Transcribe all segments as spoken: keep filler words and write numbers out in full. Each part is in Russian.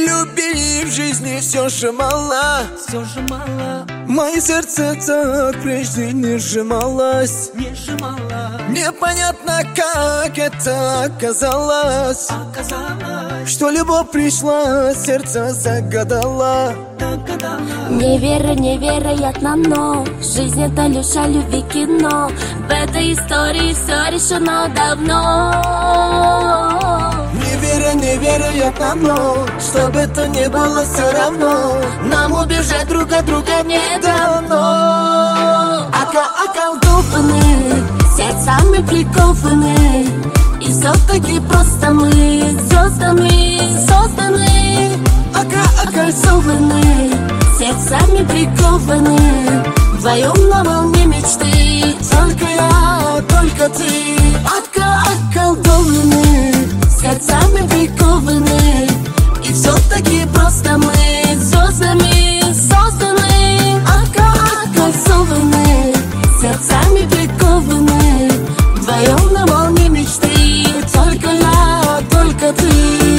любви в жизни все же мало, все же мало. Мое сердце так прежде не сжималось, не сжимало. Непонятно, как это оказалось, оказалось, что любовь пришла, сердце загадала. догадалась. Неверо, невероятно, но жизнь это лишь о любви кино. В этой истории все решено давно. Неверо, невероятно, но что бы то ни было, все равно нам убежать друг от друга не дано. Ока околдованы, сердцами прикованы, и все-таки просто мы звездами созданы. Ока Окольцованы, сердцами прикованы, вдвоем на волне мечты. только я, только ты. Ока околдованы, сердцами прикованы, и все-таки просто мы звездами созданы. Ока окольцованы, сердцами прикованы, вдвоем на волне мечты. Только я, только ты.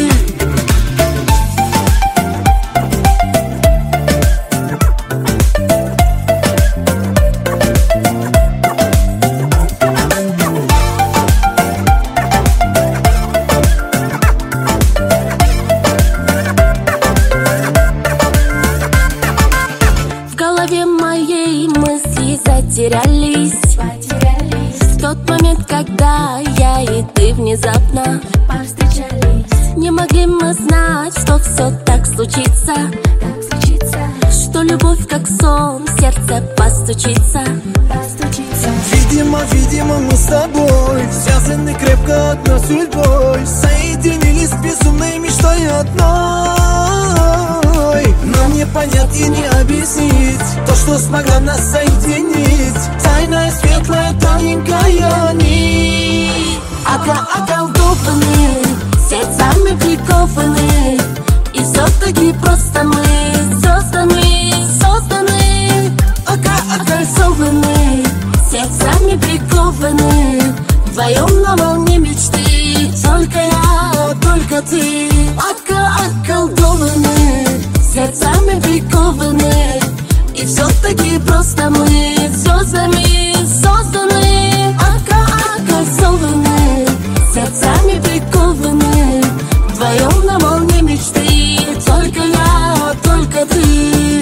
В голове моей мысли затерялись, потерялись. В тот момент, когда я и ты внезапно повстречались. Не могли мы знать, что все так случится, так случится, что любовь как сон в сердце постучится, постучится. Видимо, видимо, мы с тобой связаны крепко одной судьбой, соединились безумной мечтой одной. Нам не понять и не объяснить то, что смогла нас соединить. Тайная, светлая, тоненькая нить. Ока околдованы, сердцами прикованы, и все-таки просто мы звездами созданы. Ока Окольцованы, сердцами прикованы, вдвоем на волне мечты. только я, только ты. Ока околдованы, сердцами прикованы, и все-таки просто мы звездами созданы. Ока окольцованы, сердцами прикованы, вдвоем на волне мечты. Только я, только ты.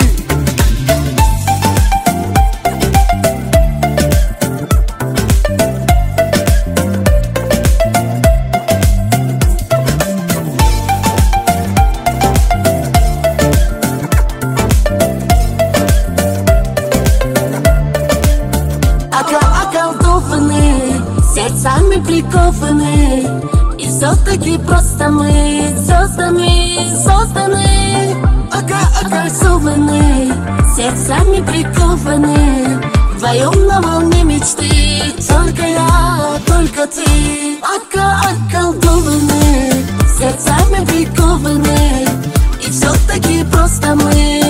Ока околдованы, сердцами прикованы, и все-таки просто мы звездами созданы. Ока Окольцованы, сердцами прикованы, вдвоем на волне мечты. Только я, только ты. Ока околдованы, сердцами прикованы, и все-таки просто мы